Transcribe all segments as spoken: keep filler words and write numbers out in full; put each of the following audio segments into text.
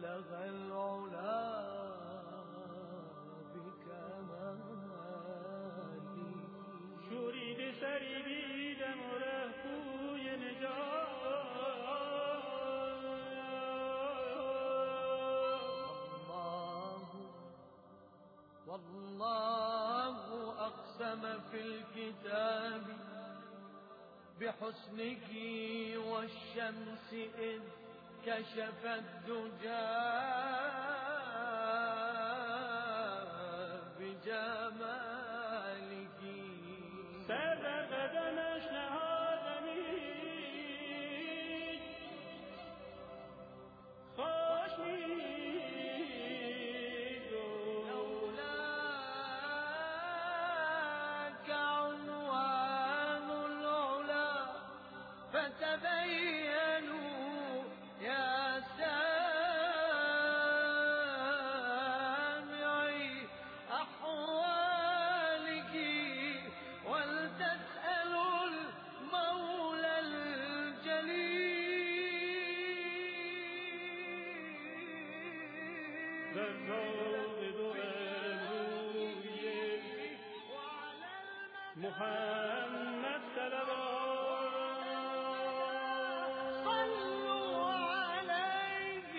بلغ العلا بکمالی شورید سری دیدم و رهپوی نجات والله أقسم في الكتاب بحسنك والشمس إذ كشفت دجى بجمالك سبق دمش نهادمید خاشمید لولاك عنوان العلا فتبينوا يا سامعي أحوالك ولتسألوا المولى الجليل محمد صلوات صلوا عليه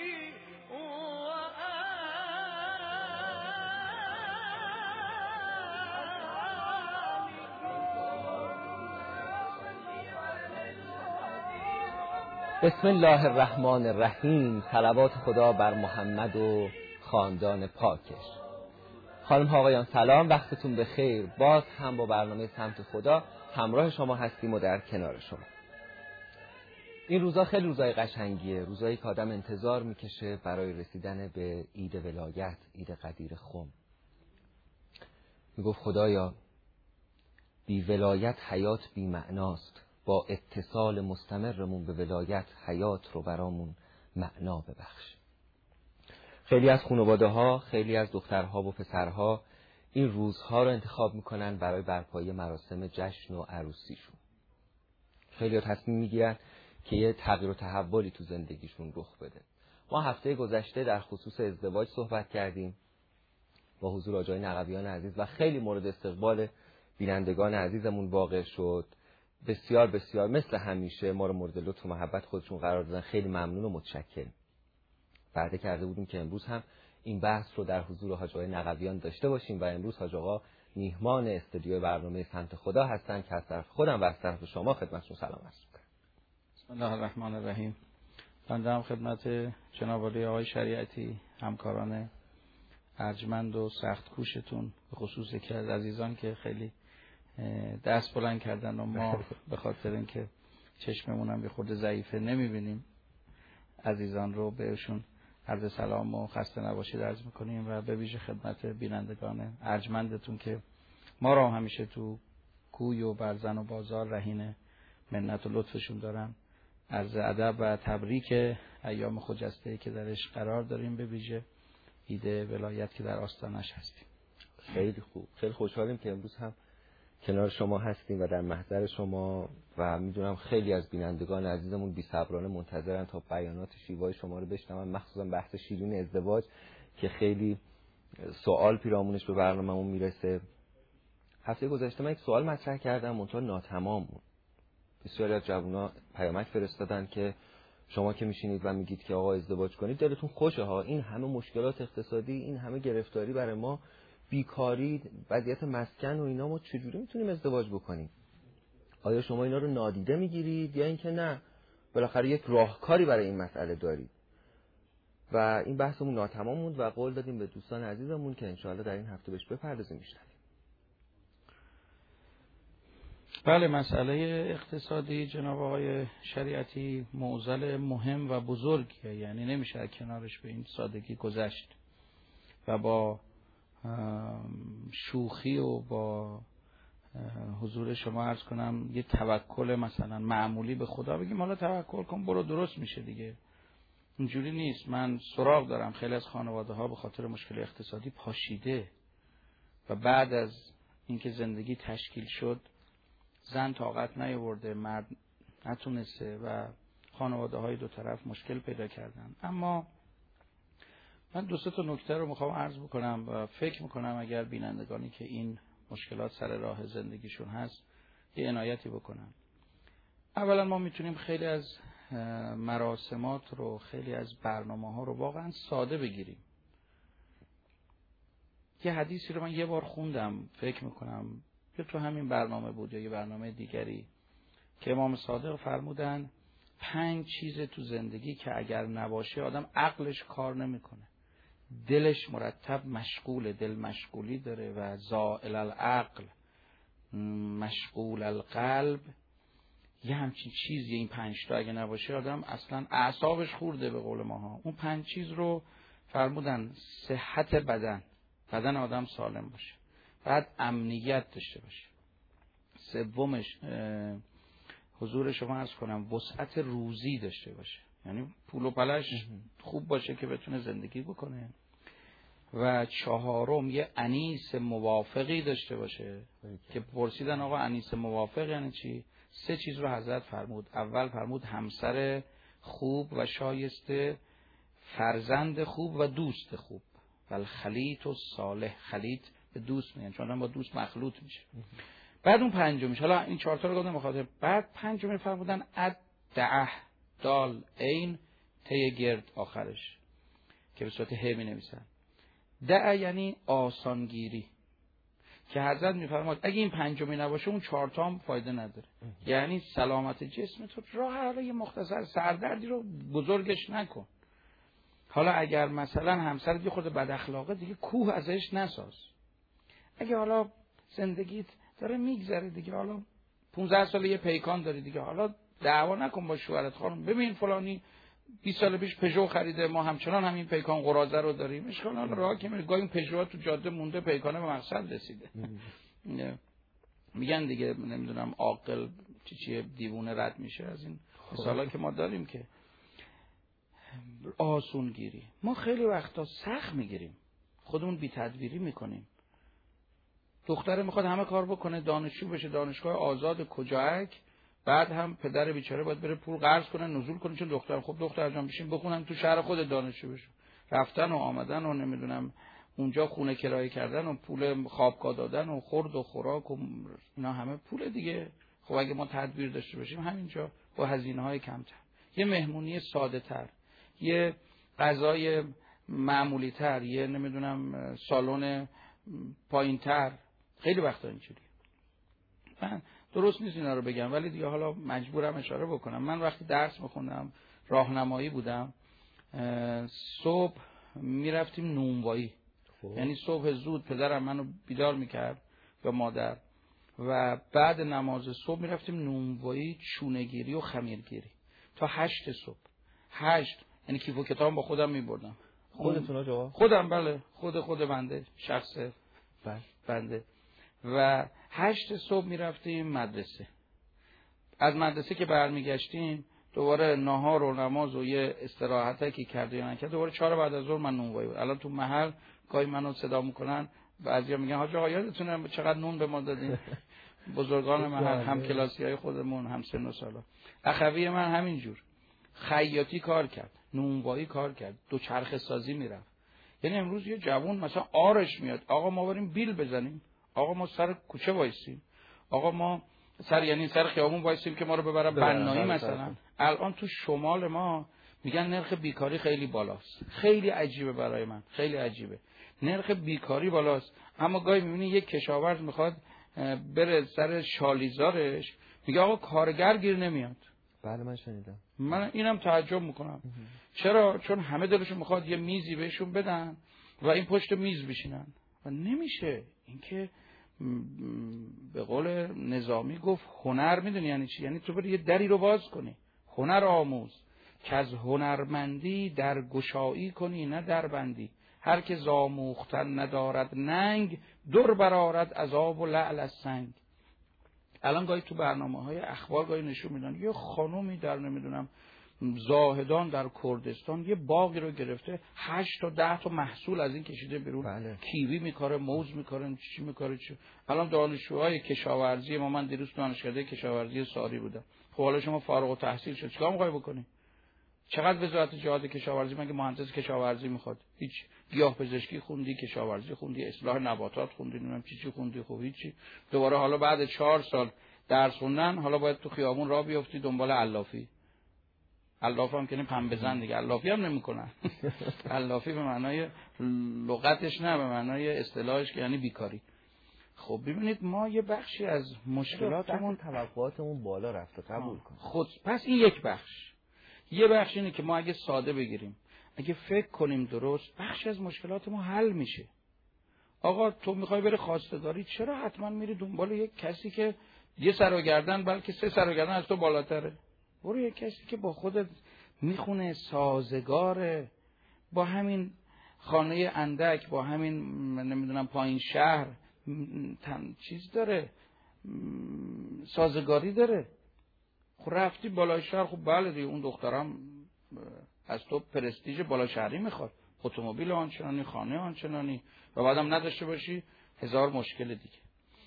بسم الله الرحمن الرحیم. صلوات خدا بر محمد و خاندان پاکش. خانم ها آقایان سلام، وقتتون بخیر. باز هم با برنامه سمت خدا همراه شما هستیم و در کنار شما. این روزا خیلی روزای قشنگیه، روزایی که آدم انتظار میکشه برای رسیدن به عید ولایت، عید قدیر خم. میگفت خدایا بی ولایت حیات بی معناست، با اتصال مستمرمون به ولایت حیات رو برامون معنا ببخش. خیلی از خانواده ها، خیلی از دخترها و پسرها این روزها رو انتخاب میکنن برای برپایی مراسم جشن و عروسیشون. خیلی ها تصمیم میگیرن که یه تغییر و تحولی تو زندگیشون رخ بده. ما هفته گذشته در خصوص ازدواج صحبت کردیم با حضور آقای نقویان عزیز و خیلی مورد استقبال بینندگان عزیزمون واقع شد. بسیار بسیار مثل همیشه ما رو مورد لطف و محبت خودشون قرار دادن. خیلی ممنون و متشکرم. وعده کرده بودیم که امروز هم این بحث رو در حضور حاج آقای نقویان داشته باشیم و امروز حاج آقا میهمان استودیو برنامه سمت خدا هستن که از طرف خودم و از طرف شما خدمتتون سلام عرض می‌کنم. بسم الله الرحمن الرحیم. بنده هم خدمت جناب عالی آقای شریعتی، همکاران ارجمند و سخت کوشتون، به خصوص که از عزیزان که خیلی دست بلند کردن و ما به خاطر اینکه چشممون هم به خود ضعیفه نمیبینیم عزیزان رو، بهشون عرض سلام و خسته نباشید عرض میکنیم و به ویژه خدمت بینندگان ارجمندتون که ما را همیشه تو کوی و برزن و بازار رهین منت و لطفشون دارن. عرض ادب و تبریک ایام خجسته که درش قرار داریم، به ویژه عید ولایت که در آستانش هستیم. خیلی خوب، خیلی خوشحالیم که امروز هم کنار شما هستیم و در محضر شما و میدونم خیلی از بینندگان عزیزمون بی‌صبرانه منتظرن تا بیانات شیوای شما رو بشنون، مخصوصا بحث شیرین ازدواج که خیلی سوال پیرامونش به برنامه‌مون میرسه. هفته گذشته من یک سوال مطرح کردم منتها ناتمام بود. بسیاری از جوونا پیامک فرستادن که شما که میشینید و میگید که آقا ازدواج کنید دلتون خوشه ها، این همه مشکلات اقتصادی، این همه گرفتاری برای ما، بیکاری، وضعیت مسکن و اینا، ما چجوری میتونیم ازدواج بکنیم؟ آیا شما اینا رو نادیده میگیرید یا اینکه نه بالاخره یک راهکاری برای این مسئله دارید؟ و این بحثمون ناتمام موند و قول دادیم به دوستان عزیزمون که انشاءالله در این هفته بهش بپردازیم بیشتر. بله، مسئله اقتصادی جناب آقای شریعتی معضل مهم و بزرگیه، یعنی نمیشه کنارش به این سادگی گذشت و با شوخی و با حضور شما عرض کنم یه توکل مثلا معمولی به خدا بگیم حالا توکل کن برو درست میشه دیگه. اینجوری نیست. من سراغ دارم خیلی از خانواده ها به خاطر مشکل اقتصادی پاشیده و بعد از اینکه زندگی تشکیل شد زن طاقت نیاورده، مرد نتونسته و خانواده های دو طرف مشکل پیدا کردن. اما من دو سه تا نکته رو میخوام عرض بکنم و فکر میکنم اگر بینندگانی که این مشکلات سر راه زندگیشون هست یه عنایتی بکنن. اولا ما میتونیم خیلی از مراسمات رو، خیلی از برنامه ها رو واقعا ساده بگیریم. یه حدیثی رو من یه بار خوندم، فکر میکنم یا تو همین برنامه بود یا یه برنامه دیگری، که امام صادق فرمودن پنج چیز تو زندگی که اگر نباشه آدم عقلش کار نمیکنه، دلش مرتب مشغول، دل مشغولی داره و زائل العقل مشغول القلب، یه همچین چیزی. این پنج تا اگه نباشه آدم اصلا اعصابش خورده به قول ماها. اون پنج چیز رو فرمودن صحت بدن، بدن آدم سالم باشه، بعد امنیت داشته باشه، سومش حضور شما عرض کنم وسعت روزی داشته باشه، یعنی پول و پلش خوب باشه که بتونه زندگی بکنه، و چهارم یه انیس موافقی داشته باشه که پرسیدن آقا انیس موافق یعنی چی؟ سه چیز رو حضرت فرمود. اول فرمود همسر خوب و شایسته، فرزند خوب و دوست خوب. ول خلیط و صالح، خلیط به دوست میگن چون آدم با دوست مخلوط میشه. بعد اون پنجمیش، حالا این چهار تا رو گفتم بخاطر، بعد پنجمی فرمودن ادعه دال عین ته گرد آخرش که به صورت ه می نویسن. دعه یعنی آسانگیری، که حضرت میفرماد اگه این پنجمی نباشه اون چهار تا هم فایده نداره. یعنی سلامت جسم تو راه حالا یه مختصر سردردی رو بزرگش نکن. حالا اگر مثلا همسرت یه خورده بد اخلاقه دیگه کوه ازش نساز. اگه حالا زندگیت داره میگذره دیگه، حالا پونزده سال یه پیکان داری دیگه، حالا دعوا نکن با شوهرت، خانم ببین فلانی بیست سال پیش پژو خریده، ما همچنان همین پیکان قراضه رو داریم، اشکال نداره راه که میره، گاهی این پژو تو جاده مونده، پیکانه به مقصد رسیده. میگن دیگه نمیدونم عاقل چی چیه دیوونه رد میشه، از این مثالا که ما داریم. که آسون گیری، ما خیلی وقتا سخت میگیریم، خودمون بی تدبیری میکنیم. دختره میخواد همه کار بکنه، دانشجو بشه، دانشگاه آزاد کجاک، بعد هم پدر بیچاره باید بره پول قرض کنه نزول کنه چون دختر. خب دختر جان بشین بخونم تو شهر خود دانشجو بشو، رفتن و آمدن و نمیدونم اونجا خونه کرایه کردن و پول خوابگاه دادن و خورد و خوراک و اینا همه پول دیگه. خب اگه ما تدبیر داشته باشیم همینجا با هزینه‌های کمتر، یه مهمونی ساده تر، یه غذای معمولی تر، یه نمیدونم سالن پایین تر، خیلی وقتا اینجوری. من درست نیست اینا رو بگم ولی دیگه حالا مجبورم اشاره بکنم. من وقتی درس میخوندم راهنمایی بودم، صبح میرفتیم نونوایی، یعنی صبح زود پدرم منو بیدار میکرد یا مادر، و بعد نماز صبح میرفتیم نونوایی، چونه‌گیری و خمیرگیری تا هشت صبح. هشت یعنی کیف و کتاب با خودم میبردم. خودتون جواب؟ خودم بله، خود خود بنده، شخص بنده. و هشت صبح میرفتیم مدرسه. از مدرسه که برمیگشتیم دوباره ناهار و نماز و یه استراحتی که کرده یا نکرد، دوباره چهار بعد از ظهر من نونوایی بود. الان تو محل گاهی منو صدا میکنن، بعضیا میگن حاج آقا یادتونه چقدر نون به ما دادین؟ بزرگان محل، هم کلاسیای خودمون، هم سن و سالا. اخوی من همینجور خیاطی کار کرد، نونوایی کار کرد، دو چرخ سازی میرفت. یعنی امروز یه جوون مثلا آرش میاد، آقا ما بریم بیل بزنیم، آقا ما سر کوچه وایسیم، آقا ما سر یعنی سر خیابون وایسیم که ما رو ببرن بنایی مثلا. الان تو شمال ما میگن نرخ بیکاری خیلی بالاست. خیلی عجیبه برای من، خیلی عجیبه. نرخ بیکاری بالاست، اما گاهی میبینی یک کشاورز میخواد بره سر شالیزارش، میگه آقا کارگر گیر نمیاد. بله من شنیدم. من اینم تعجب میکنم. چرا؟ چون همه دلشون میخواد یه میزی بهشون بدن و این پشت میز بشینن و نمیشه. این که به قول نظامی گفت هنر، میدونی یعنی چی؟ یعنی تو بری یه دری رو باز کنی، هنر آموز که از هنرمندی در گشایی کنی نه در بندی. هر که زاموختن ندارد ننگ، در برارد عذاب و لعل از سنگ. الان گاهی تو برنامه های اخبار گاهی نشون میدن یه خانومی در نمیدونم زاهدان در کردستان یه باغی رو گرفته، هشت تا ده تا محصول از این کشیده بیرون. بله. کیوی میکاره، موز میکاره، چی میکاره چی. الان دانشجوهای کشاورزی ما، من دیروز دانشکده کشاورزی ساری بودم. خب حالا شما فارغ التحصیل شد چیکار میخوای بکنی؟ چقدر وزارت جهاد کشاورزی مگه مهندس کشاورزی میخواد؟ هیچ. گیاه پزشکی خوندی، کشاورزی خوندی، اصلاح نباتات خوندی، نمیدونم چی چی خوندی، خب هیچی. دوباره حالا بعد چهار سال درس خوندن حالا باید تو خیابون راه بیفتی دنبال علافی. علاف هم که پنبه بزن دیگه، علافی هم نمیکنن. علافی به معنای لغتش نه، به معنای اصطلاحش که یعنی بیکاری. خب ببینید ما یه بخشی از مشکلاتمون توقعاتمون بالا رفته، قبول کن. خود پس این یک بخش. یه بخش اینه که ما اگه ساده بگیریم، اگه فکر کنیم درست، بخشی از مشکلات ما حل میشه. آقا تو میخوای بری خواستگاری، چرا حتما میری دنبال یک کسی که یه سر و گردن بلکه سه سر و گردن از تو بالاتره؟ برو یک کسی که با خودت میخونه، سازگاره، با همین خانه اندک، با همین نمیدونم پایین شهر تن چیز داره، سازگاری داره. خب رفتی بالای شهر، خب بله دیگه اون دخترم از تو پرستیژ بالا شهری میخواد، اتومبیل آنچنانی، خانه آنچنانی، و بعدم نداشته باشی هزار مشکل دیگه.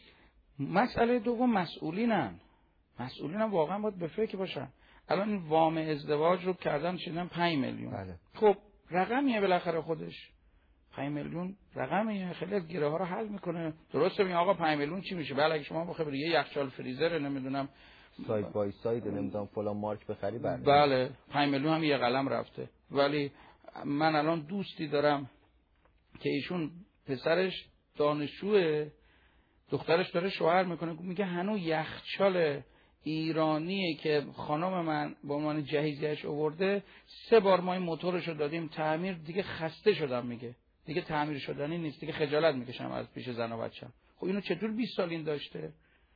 مسئله دوم مسئولینن. مسئولینم واقعا باید به فکر باشن. الان این وام ازدواج رو کردن شدن پنج میلیون. بله. خب رقمیه بالاخره خودش. پنج میلیون رقمیه، خیلی از گره ها رو حل میکنه. درسته میگه آقا پنج میلیون چی میشه؟ بله اگه شما بخواید یه یخچال فریزر نمیدونم ساید بای ساید نمیدونم فلان مارک بخری، بله بله پنج میلیون هم یه قلم رفته. ولی من الان دوستی دارم که ایشون پسرش دانشجوه، دخترش داره شوهر میکنه، میگه هنوز یخچال ایرانیه که خانم من با عنوان جهیزیه‌اش آورده، سه بار ما این موتورشو دادیم تعمیر، دیگه خسته شدم، میگه دیگه تعمیر شدنی نیست، دیگه خجالت میکشم از پیش زن و بچه‌م. خب اینو چطور بیست سال این داشته؟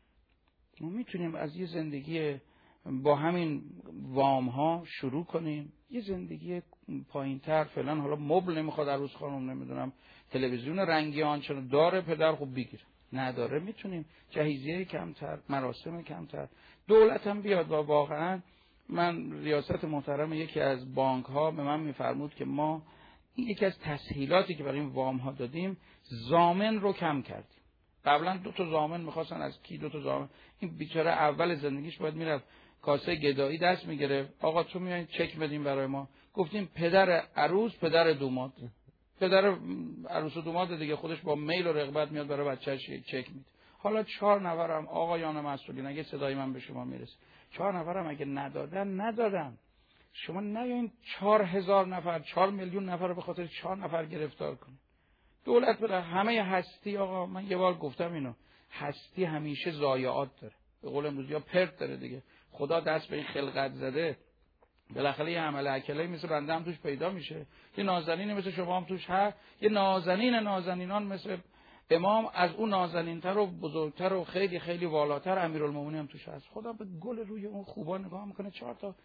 ما میتونیم از یه زندگی با همین وام ها شروع کنیم، یه زندگی پایینتر فعلا. حالا مبل نمیخواد عروس خانم، نمیدونم تلویزیون رنگی آنچنان داره پدر، خب بگیر، نداره میتونیم جهیزیه کمتر، مراسم کمتر، دولت هم بیاد. و واقعا من ریاست محترم یکی از بانک ها به من میفرمود که ما یکی از تسهیلاتی که برای این وام ها دادیم، ضامن رو کم کردیم. قبلا دو تا ضامن میخواستن، از کی دو تا ضامن؟ این بیچاره اول زندگیش باید میرفت کاسه گدایی دست میگرفت، آقا تو میایین چک بدین برای ما، گفتیم پدر عروس پدر دوماد، پدر عروس و دوماد دیگه خودش با میل و رغبت میاد برای بچه‌ش یک چک میده. حالا چهار نفرم آقایان مسئولین، اگه صدای من به شما میرسه، چهار نفرم اگه ندادن ندادن، شما نیاین چهار هزار نفر چهار میلیون نفر رو به خاطر چهار نفر گرفتار کنید. دولت بره همه هستی، آقا من یه بار گفتم اینو، هستی همیشه ضایعات داره، به قول امروزی ها پرت داره دیگه. خدا دست به این خلقت زده، بالاخره یه عمل اکله‌ای مثل بنده هم توش پیدا میشه، یه نازنین مثل شما هم توش هست، یه نازنین نازنینان مثل امام از اون نازنینتر و بزرگتر و خیلی خیلی والاتر امیرالمومنین هم توش هست. خدا به گل روی اون خوبا نگاه میکنه، چهار تا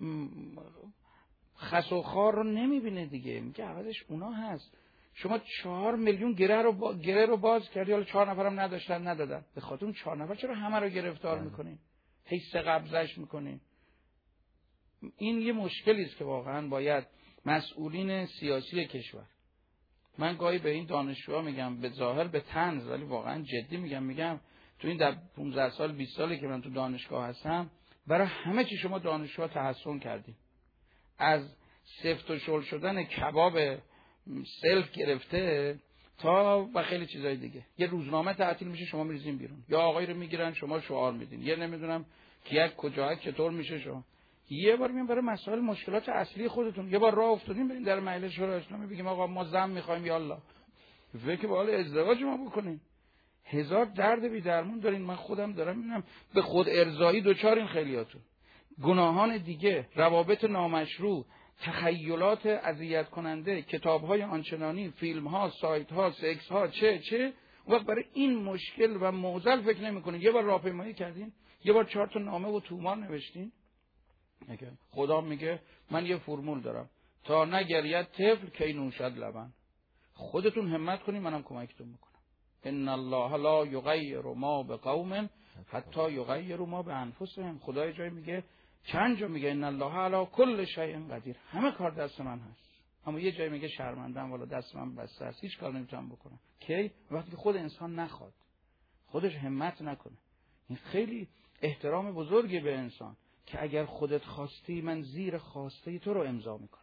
خس و خار رو نمیبینه دیگه، میگه عوضش اونا هست. شما چهار میلیون گره رو با... گره رو باز کردی، حالا چهار نفرم نداشتن ندادن، به خاطر اون چهار نفر چرا همه رو گرفتار میکنین، حس قبضش میکنین؟ این یه مشکلی است که واقعا باید مسئولین سیاسی کشور، من گاهی به این دانشجوها میگم به ظاهر به طنز ولی واقعا جدی میگم، میگم تو این در پانزده سال بیست سالی که من تو دانشگاه هستم، برای همه چی شما دانشجوها تحسن کردیم، از سفت و شل شدن کباب سلف گرفته تا و خیلی چیزای دیگه. یه روزنامه تعطیل میشه شما میریزین بیرون، یا آقایی رو میگیرن شما شعار میدین، یه نمیدونم کیک کجا چطور میشه. شما یه بار میگم برای مسائل مشکلات اصلی خودتون یه بار راه افتادین برین در مجلس شورای اسلامی بگیم آقا ما زن میخوایم، یا الله فکر به حال ازدواج ما بکنین. هزار درد بی درمون دارین، من خودم دارم میبینم به خود ارضایی دوچارین خیلیاتون، گناهان دیگه، روابط نامشروع، تخیلات اذیت کننده، کتاب‌های آنچنانی، فیلم‌ها، سایت‌ها، سکس‌ها، چه چه وقت برای این مشکل و معضل فکر نمی‌کنین. یه بار راهپیمایی کردین، یه بار چهار تا نامه و تومار نوشتین. خدا میگه من یه فرمول دارم، تا نگرید طفل کی نوشد لبن. خودتون همت کنین منم کمکتون میکنم. ان الله لا یغیر ما بقوم حتی یغیروا ما بانفسهم. خدای جای میگه، چند جا میگه ان الله علی کل شیء قدیر، همه کار دست من هست، اما یه جای میگه شرمندم والا دست من بسته است، هیچ کار نمیتونم بکنم. کی؟ وقتی که خود انسان نخواد، خودش همت نکنه. این خیلی احترام بزرگی به انسان که اگر خودت خواستی من زیر خواسته تو رو امضا میکنم.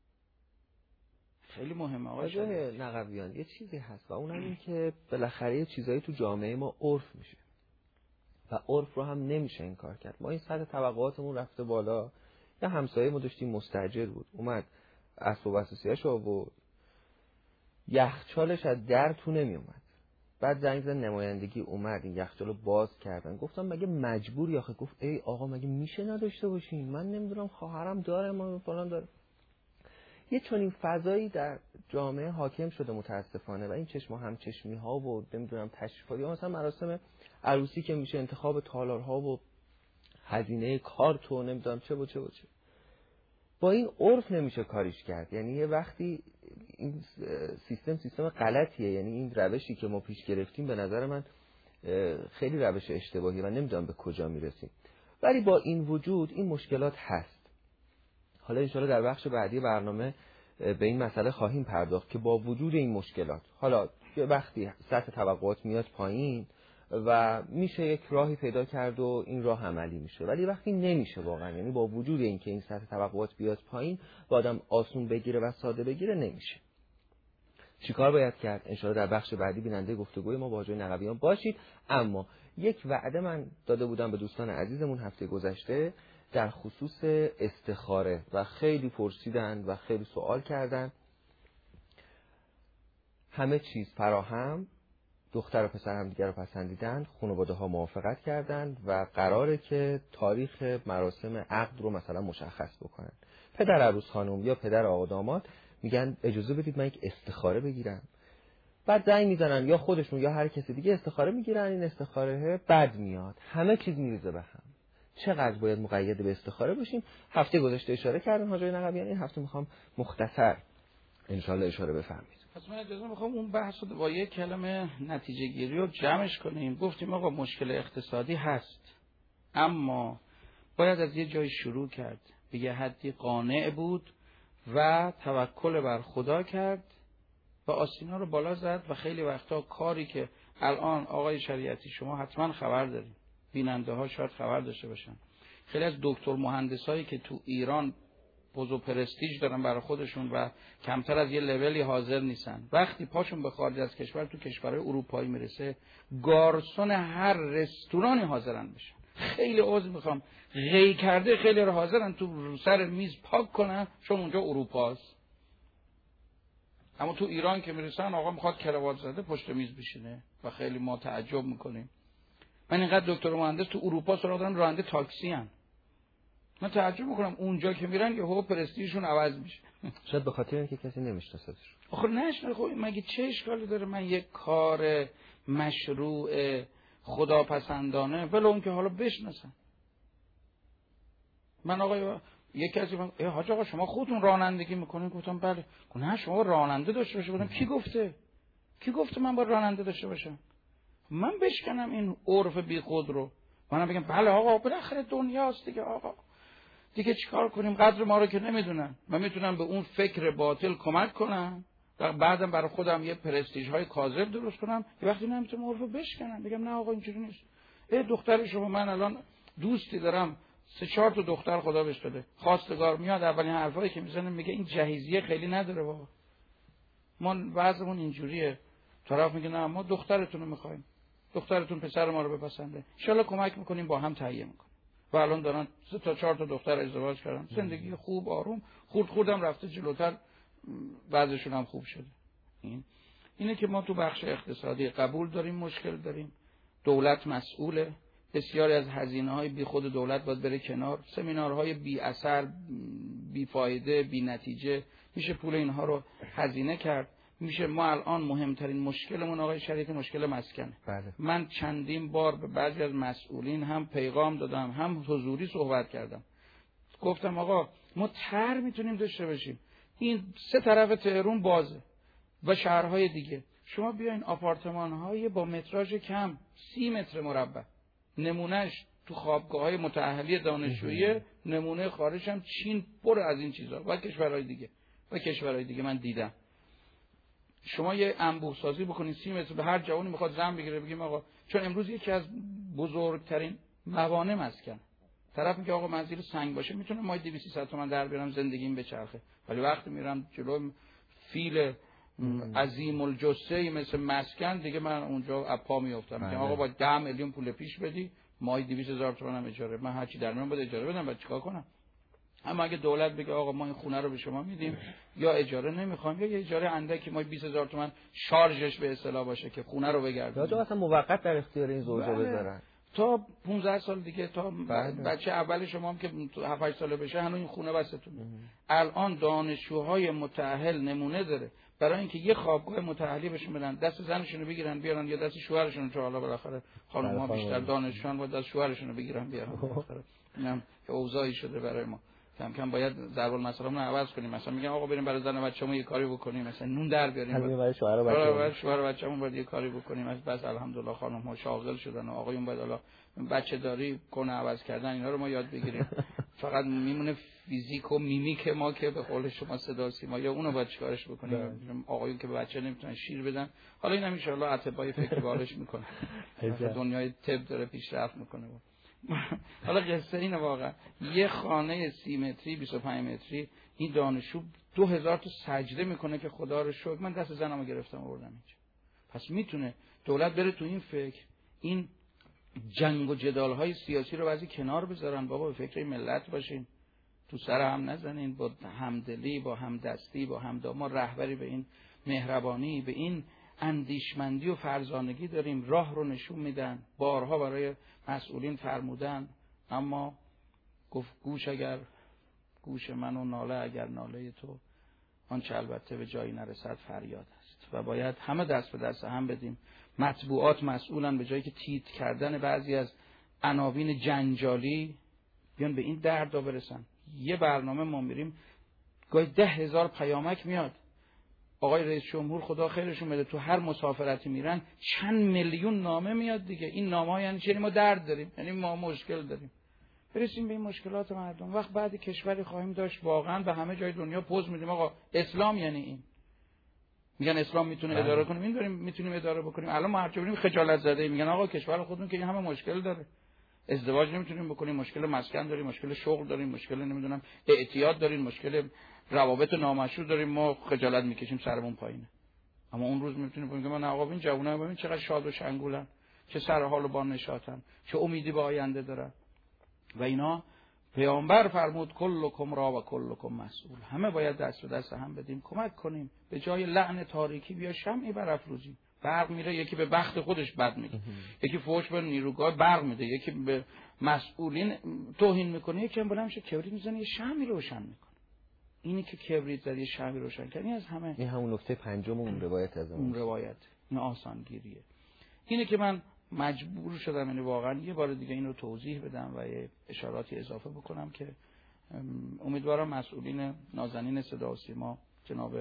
خیلی مهمه آقای شریعتی نقویان. یه چیزی هست و اونم این که بالاخره یه چیزایی تو جامعه ما عرف میشه و عرف رو هم نمیشه انکار کرد. ما این سطح طبقاتمون رفته بالا. یا همسایه ما داشتیم مستاجر بود، اومد اسباب و اساسیه‌اش آورد، یخچالش از در تو نمی اومد. بعد زنگ زد نمایندگی اومد این یخچال رو باز کردن. گفتم مگه مجبوری؟ آخه گفت ای آقا مگه میشه نداشته باشین؟ من نمیدونم خواهرم داره ما فلان داره. یه چنین فضایی در جامعه حاکم شده متاسفانه و این چشم و همچشمی ها و نمیدونم تشریفات یا مثلا مراسم عروسی که میشه انتخاب تالارها و هزینه کارت و نمیدونم چه و چه و چه. با این عرف نمیشه کاریش کرد. یعنی یه وقتی این سیستم سیستم غلطیه، یعنی این روشی که ما پیش گرفتیم به نظر من خیلی روش اشتباهیه و نمیدونم به کجا میرسیم. ولی با این وجود این مشکلات هست. حالا انشاءالله در بخش بعدی برنامه به این مسئله خواهیم پرداخت که با وجود این مشکلات حالا یه وقتی سطح توقعات میاد پایین و میشه یک راهی پیدا کرد و این راه عملی میشه، ولی وقتی نمیشه واقعا، یعنی با وجود این که این سطح توقعات بیاد پایین و آدم آسون بگیره و ساده بگیره نمیشه. چیکار باید کرد؟ انشاءالله در بخش بعدی بیننده گفتگوی ما با حاجی نقویان باشید. اما یک وعده من داده بودم به دوستان عزیزمون هفته گذشته در خصوص استخاره و خیلی پرسیدن و خیلی سوال کردن. همه چیز فراهم، دختر و پسر هم دیگر رو پسندیدن، خانواده ها موافقت کردند و قراره که تاریخ مراسم عقد رو مثلا مشخص بکنن. پدر عروس خانم یا پدر آقا داماد میگن اجازه بدید من یک استخاره بگیرم. بعد زنگ میزنن یا خودشون یا هر کسی دیگه استخاره میگیرن، این استخاره بد میاد، همه چیز میریزه به هم. چقدر باید مقید به استخاره باشیم؟ هفته گذشته اشاره کردن حاجی نقویان، این هفته میخوام مختصر انشالله اشاره بفرمایید. پس من اجازه میخوام اون بحث رو با یک کلمه نتیجه گیری رو جمعش کنیم. گفتیم آقا مشکل اقتصادی هست، اما باید از یه جای شروع کرد، به یه حدی قانع بود و توکل بر خدا کرد و آستینا رو بالا زد. و خیلی وقتا کاری که الان آقای شریعتی شما حتما خبر دارید، بیننده ها شاید خبر داشته باشن، خیلی از دکتر مهندسایی که تو ایران پوز و پرستیژ دارن برای خودشون و کمتر از یه لولی حاضر نیستن، وقتی پاشون به خارج از کشور تو کشورهای اروپایی میرسه گارسون هر رستورانی حاضرن بشن. خیلی عذر میخوام، غی کرده خیلی رو حاضرن تو سر میز پاک کنن چون اونجا اروپاست. اما تو ایران که میرسن آقا میخواد کراوات زده پشت میز بشینه و خیلی ما تعجب میکنیم. من اینقدر دکتر مهندس تو اروپا سراغ دارم راننده تاکسی ان. من تعجب میکنم اونجا که میرن یه هو پرستیژشون عوض میشه. شاید به خاطر اینکه کسی نمیشناسه. آخه نشناسه. خب مگه چه اشکالی داره من یک کار مشروع خداپسندانه ولو اون که حالا بشناسن. من آقا یک کسی من ای حاج آقا شما خودتون رانندگی میکنین؟ گفتم بله. نه شما راننده داشته باشی. گفتم کی گفته؟ کی گفته من با راننده داشته باشم؟ من بشکنم این عرف بی خود رو، منم بگم بله آقا بالاخره دنیاست دیگه، آقا دیگه چیکار کنیم، قدر ما رو که نمیدونن. من میتونم به اون فکر باطل کمک کنم و بعدم برای خودم یه پرستیژ های کاذب درست کنم. یه وقتی نمیتونم عرفو بشکنم، بگم نه آقا اینجوری نیست. ای دختر شما، من الان دوستی دارم سه چهار تا دختر خدا بهش داده، خواستگار میاد اولین حرفایی که میزنه میگه این جهیزیه خیلی نداره بابا، ما وضعمون اینجوریه. طرف میگه نه ما دخترتون رو میخوایم، دخترتون پسر ما رو بپسنده، ان شاءالله کمک میکنیم با هم تهیه میکنیم. و الان دارن سه تا چهار تا دختر ازدواج کردن، زندگی خوب آروم، خورد خوردم رفته جلوتر، بعضشون هم خوب شده. این اینه که ما تو بخش اقتصادی قبول داریم، مشکل داریم، دولت مسئوله، بسیاری از هزینه‌های بی خود دولت باید بره کنار، سمینارهای بی اثر، بی فایده، بی نتیجه، میشه پول اینها رو هزینه کرد. میشه ما الان مهمترین مشکلمون آقای شریعتی مشکل مسکنه. بله. من چندین بار به بعضی از مسئولین هم پیغام دادم هم حضوری صحبت کردم، گفتم آقا ما طرح میتونیم داشته باشیم، این سه طرف تهران بازه و شهرهای دیگه، شما بیاین آپارتمان‌های با متراژ کم سی متر مربع، نمونهش تو خوابگاه‌های متأهلی دانشجویی، نمونه خارج هم چین پر از این چیزا و کشورهای دیگه و کشورهای دیگه من دیدم. شما یه انبوه سازی بکنید سی متر، به هر جوانی میخواد زن بگیره بگیم آقا، چون امروز یکی از بزرگترین موانع مسکن، طرف میگه آقا منزل سنگ باشه میتونم مای دویست سیصد تومن در بیارم زندگیم بچرخه، ولی وقتی میرم جلو فیل عظیم الجثه مثل مسکن دیگه من اونجا اپا میافتم. میگم آقا با ده میلیون پول پیش بدی مای دویست هزار تومن هم اجاره، من هر چی در میون باید اجاره بدم، بعد چیکار کنم؟ اما اگه دولت بگه آقا ما این خونه رو به شما میدیم یا اجاره نمیخوایم یا یه اجاره اندکی ما بیست هزار تومن شارژش به اصطلاح باشه که خونه رو بگردونیم، یا اصلا موقت در اختیار این زوجا بذارن تا پانزده سال دیگه، تا بچه اول شما هم که هفت هشت ساله بشه هنوز این خونه واسهتونه. الان دانشجوهای متأهل نمونه داره برای اینکه یه خوابگاه متأهلی بهشون بدن، دست زنشون رو بگیرن بیارن یا دست شوهرشون، چون حالا بالاخره خانم‌ها بیشتر دانشجوان با دست شوهرشون رو بگیرن بیارن. بالاخره اینم که اوضاعی شده برای ما. کم کم باید ضرب المثلمون رو عوض کنیم. مثلا میگن آقا بریم برای زن و بچه‌مون یه کاری بکنیم، مثلا نون در بیاریم، برای شوهر و بچه‌مون برای شوهر و بچه‌مون باید یه کاری بکنیم. از بس الحمدلله خانم‌ها شاغل شدن و آقایون باید حالا بچه داری کنه عوض کردن اینا رو ما یاد بگیریم. فقط میمونه فیزیک و میمیک ما که به قول شما صدا سیما، یا اونو باید چیکارش بکنیم. آقایون که به بچه نمیتونن شیر بدن، حالا این هم ان شاء الله اطبای فکر بالش میکنه، دنیای طب داره پیشرفت میکنه. حالا قصه اینه واقعا یه خانه سی متری بیست و پنج متری این دانشجو دو هزار تا سجده میکنه که خدا رو شکر من دست زنمو گرفتم آوردم اینجا. پس میتونه دولت بره تو این فکر، این جنگ و جدال های سیاسی رو بعضی کنار بذارن، بابا به فکر ملت باشین، تو سر هم نزنین، با همدلی، با همدستی، با همدام. ما رهبری به این مهربانی، به این اندیشمندی و فرزانگی داریم، راه رو نشون میدن، بارها برای مسئولین فرمودن، اما گفت گوش اگر گوش من و ناله اگر ناله تو، آنچه البته به جایی نرسد فریاد است. و باید همه دست به دست هم بدیم. مطبوعات مسئولن، به جایی که تیت کردن بعضی از عناوین جنجالی بیان به این دردا برسن. یه برنامه ما میریم گاهی ده هزار پیامک میاد، آقای رئیس جمهور خدا خیرشون بده تو هر مسافرتی میرن چند میلیون نامه میاد دیگه. این نامه ها یعنی چی؟ ما درد داریم، یعنی ما مشکل داریم. برسیم به این مشکلات مردم. وقت بعد کشوری خواهیم داشت واقعا به همه جای دنیا پوز میدیم آقا اسلام یعنی این. میگن اسلام میتونه اداره کنه، این داریم میتونیم اداره بکنیم. الان ما هر جا بریم خجالت زده میگن آقا کشور خودمون که این همه مشکل داره، ازدواج نمیتونیم بکنیم، مشکل مسکن داریم، مشکل شغل داریم، مشکل نمیدونم اعتیاد داریم، مشکل روابط نامشروع داریم، ما خجالت میکشیم سرمون پایینه. اما اون روز میتونیم بگیم ما نه آقا این جوونا ببین چقدر شاد و شنگولن، چه سر حال و با نشاطن، چه امیدی به آینده دارن. و اینا پیامبر فرمود کلکم را و کلکم مسئول. همه باید دست به دست هم بدیم، کمک کنیم، به جای لعن تاریکی بیا شمعی برافروزیم. برق میره، یکی به بخت خودش بد میگه، یکی فوش به نیروگاه برق میده، یکی به مسئولین توهین میکنه، یکی هم بلند میشه کبریت میزنه یه شمعی روشن میکنه. اینی که کبریت زد یه شمعی روشن کرد، این از همه. این همون نکته پنجم اون روایت از اون روایت این آسانگیریه. اینه که من مجبور شدم یعنی واقعا یه بار دیگه این رو توضیح بدم و یه اشاراتی اضافه بکنم که امیدوارم مسئولین نازنین صدا و سیما، جناب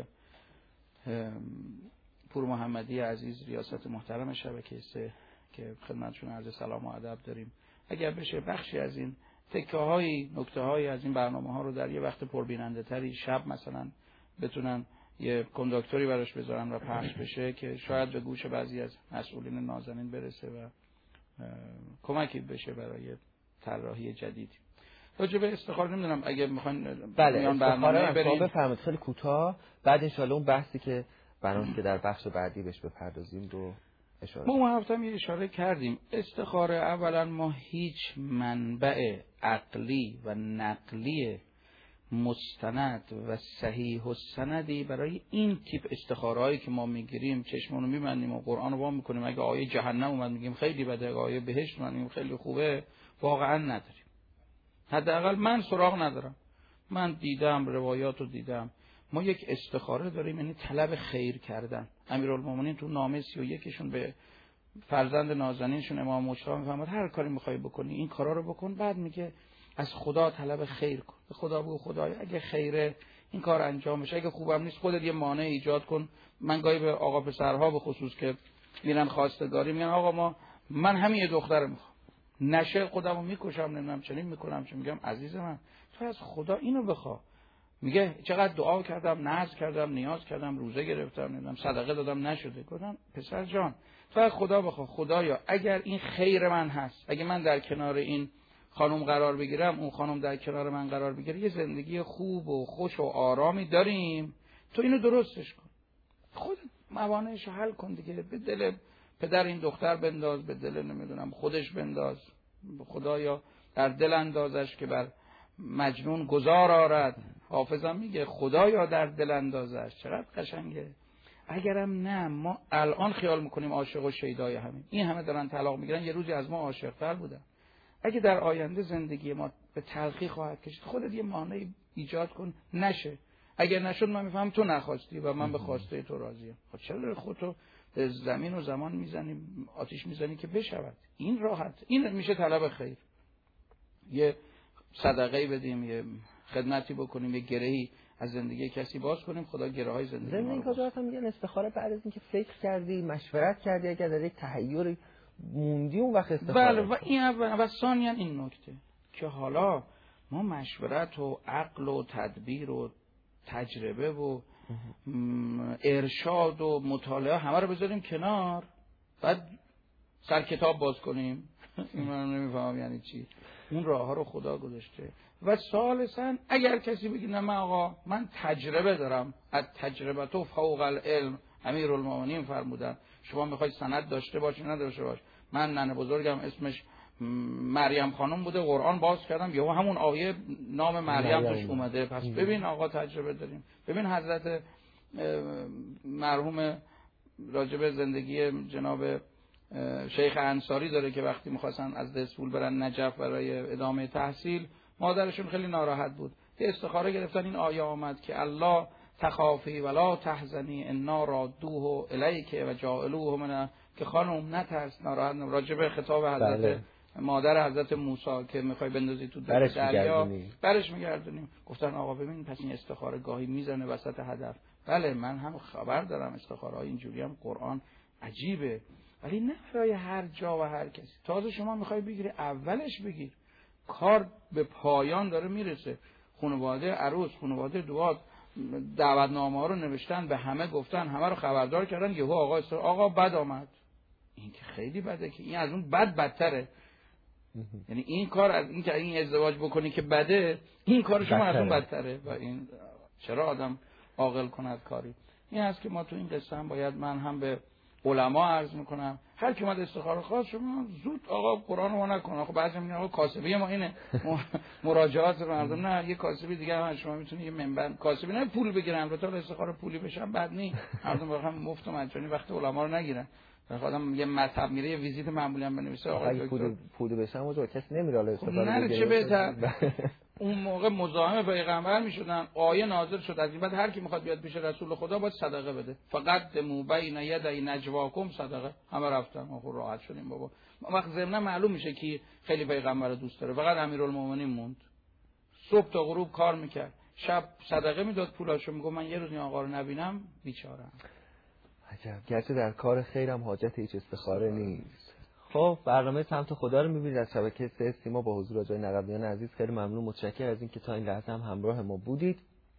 پور محمدی عزیز ریاست محترم شبکه سه که خدمتشون عرض سلام و ادب داریم، اگر بشه بخشی از این تکه های نکته های از این برنامه ها رو در یه وقت پربیننده تری شب مثلا بتونن یه کنداکتوری براش بذارن و پخش بشه که شاید به گوش بعضی از مسئولین نازنین برسه و کمکی بشه برای طراحی جدیدی. راجع به استخاره نمیدونم اگه میخواین بله استخاره بریم بفرمایید خیلی کوتاه، بعد ان شاءالله اون بحثی که برنامه که در بخش بعدی بهش بپردازیم رو اشاره. ما اون هفته هم یه اشاره کردیم. استخاره اولا ما هیچ منبع عقلی و نقلی مستند و صحیح و سندی برای این تیپ استخارهایی که ما میگیریم چشمونو میبندیم و قرآن رو وا میکنیم، اگه آیه جهنم اومد میگیم خیلی بده، اگه آیه بهشت اومد میگیم خیلی خوبه، واقعا نداریم. حداقل من سراغ ندارم. من دیدم روایات رو دیدم. ما یک استخاره داریم، یعنی طلب خیر کردن. امیرالمومنین تو نامه سی و یکشون به فرزند نازنینشون امام مجتبی میفرماد هر کاری میخوای بکنی این کارا رو بکن، بعد میگه از خدا طلب خیر کن. به خدا بگو خدایا اگه خیره این کار انجام بشه، اگه خوبم نیست خودت یه مانع ایجاد کن. من گاهی به آقا پسرها به خصوص که میرن خواستگاری میگن آقا ما من همین یه دختر میخوام، نشه خودمو میکشم، نمیدونم چنین میکنم، چه میگم عزیز من تو از خدا اینو بخوا. میگه چقدر دعا کردم، نذر کردم، نیاز کردم، روزه گرفتم، نمیدونم صدقه دادم نشده. گفتم پسر جان تو از خدا بخوا، خدایا اگر این خیر من هست، اگه من در کنار این خانم قرار بگیرم، اون خانم در کنار من قرار بگیره، یه زندگی خوب و خوش و آرامی داریم. تو اینو درستش کن، خود موانعش حل کن دیگه. به دل پدر این دختر بنداز، به دل نمیدونم خودش بنداز، خدایا در دل اندازش که بر مجنون گذار آرد. حافظم میگه خدایا در دل اندازش. چقدر قشنگه. اگرم نه ما الان خیال میکنیم عاشق و شیدای همین، این همه دارن طلاق میگیرن، یه روزی از ما عاشق‌تر بودن. اگه در آینده زندگی ما به تلخی خواهد کشید، خودت یه مانعی ایجاد کن نشه. اگر نشد من میفهم تو نخواستی و من به خواسته تو راضیم. خب چرا خودتو به زمین و زمان میزنی، آتیش میزنی که بشود؟ این راحت، این میشه طلب خیر. یه صدقه بدیم، یه خدمتی بکنیم، یه گرهی از زندگی کسی باز کنیم، خدا گره های زندگی ما رو باز کنه. هم میگن استخاره بعد از اینکه فکر کردی، مشورت کردی، اگر در یک تحیر موندی اون وقت استخاره. بله، و این اول و ثانیاً این نکته که حالا ما مشورت و عقل و تدبیر و تجربه و ارشاد و مطالعه همه رو بذاریم کنار، بعد سر کتاب باز کنیم. این من نمیفهمم یعنی چی. اون راه ها رو خدا گذاشته. و ثالثاً اگر کسی بگه نه من آقا من تجربه دارم، از تجربه تو فوق العلم، امیرالمومنین فرمودن شما میخواید سند داشته باشی نداشته باش. من ننه بزرگم اسمش مریم خانم بوده، قرآن باز کردم یهو همون آیه نام مریم توش اومده، پس ببین آقا تجربه داریم. ببین حضرت مرحوم راجب زندگی جناب شیخ انصاری داره که وقتی میخواستن از دسفول برن نجف برای ادامه تحصیل، مادرشون خیلی ناراحت بود، یه استخاره گرفتن، این آیه آمد که الله تخافی ولا تحزنی انا رادوه الیک و جاعلوه من، که خانم نترس، ناراحت نباش. راجب خطاب حضرت بله. مادر حضرت موسی که میخوای بندازی تو دریا، برش میگردونیم. گفتن آقا ببین پس این استخاره گاهی میزنه وسط هدف. بله من هم خبر دارم استخاره های اینجوری هم قرآن عجیبه، ولی نه برای هر جا و هر کسی. تازه شما میخوای بگیری اولش بگیر، کار به پایان داره میرسه. خانواده عروس، خانواده دوات دعوتنامه ها رو نوشتن، به همه گفتن، همه رو خبردار کردن، یهو آقا استر... آقا بد آمد. این که خیلی بده، که این از اون بد بدتره. یعنی این کار از این که این ازدواج بکنی که بده، این کار شما از اون بدتره. و این چرا آدم عاقل کند کاری؟ این هست که ما تو این قصه هم باید، من هم به علما عرض میکنم، هر کی اومد استخاره خواست شما زود آقا قرآن رو نکن. خب بعضی میگن آقا کاسبی ما اینه مراجعات مردم، نه یه کاسبی دیگه هم شما میتونید یه منبر کاسبی نه پول بگیرن، البته استخاره پولی بشن بعد نی، مردم واقعا مفت و مجانی وقت علما رو نگیرن. آدم یه مطلب میره یه ویزیت معمولی هم بنویسه آقا پول پول بشن اونجا کسی نمیره استفاده نه چه بهتر. اون موقع مزاحم پیغمبر میشدن، آیه نازل شد از این بعد هر کی میخواد بیاد پیش رسول خدا باید صدقه بده. فقط دمو بین یدی نجواکم صدقه. همه رفتن، ما خب راحت شدیم بابا. وقت ضمن معلوم میشه کی خیلی پیغمبر رو دوست داره. فقط امیرالمومنین موند، صبح تا غروب کار میکرد، شب صدقه میداد پولاشو، میگه من یه روز این آقا رو نبینم بیچاره‌ام. عجب، گرچه در کار خیرم حاجت هیچ استخاره نیست. خب برنامه سمت خدا رو میبینید از شبکه سه سیما با حضور آقای نقبیان عزیز. خیلی ممنون، متشکرم از اینکه تا این لحظه هم همراه ما بودید.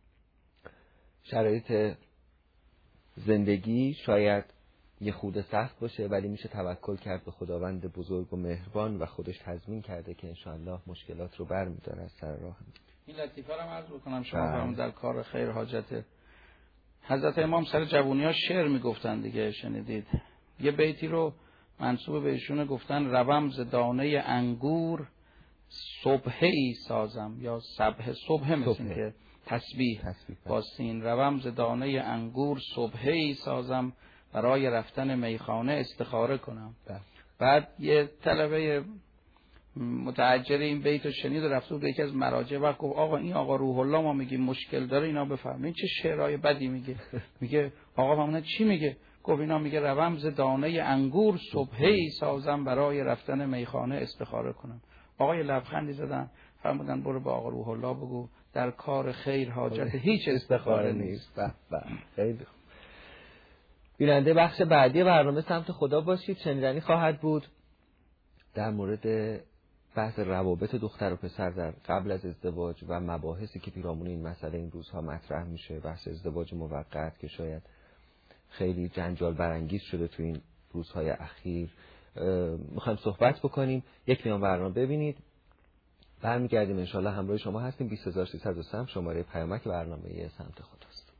شرایط زندگی شاید یه خورده سخت باشه، ولی میشه توکل کرد به خداوند بزرگ و مهربان و خودش تضمین کرده که انشاءالله مشکلات رو برمی‌داره از سر راه. این لطیفه رو عرض بکنم، شما فرمود در کار خیر حاجت. حضرت امام سر جوونی‌ها شعر میگفتن دیگه، شنیدید؟ یه بیتی رو منسوب بهشون گفتن: روم ز دانه انگور صبحی سازم، یا صبح صبح مثل که تسبیح با سین، روم ز دانه انگور صبحی سازم، برای رفتن میخانه استخاره کنم. ده. بعد یه طلبه متعجر این بیت رو شنید و رفته بود یکی از مراجع و گفت آقا این آقا روح الله ما میگیم مشکل داره، اینا بفهمین چه شعرهای بدی میگه. میگه آقا فهمونه چی میگه؟ گفت اینا میگه روم ز دانه انگور صبحی سازم، برای رفتن میخانه استخاره کنم. آقای لبخندی زدن فرمودن برو با آقا روح الله بگو در کار خیر حاجت هیچ استخاره نیست. خیلی خوب. بیننده بخش بعدی برنامه سمت خدا باشید. شنیدنی خواهد بود در مورد بحث روابط دختر و پسر در قبل از ازدواج و مباحثی که پیرامون این مسئله این روزها مطرح میشه. بحث ازدواج موقت که شاید خیلی جنجال برانگیز شده تو این روزهای اخیر. میخوایم صحبت بکنیم. یک میان برنامه ببینید برمیگردیم انشالله همراه شما هستیم. بیست هزار و سیصد و سه شماره پیامک برنامه سمت خداست.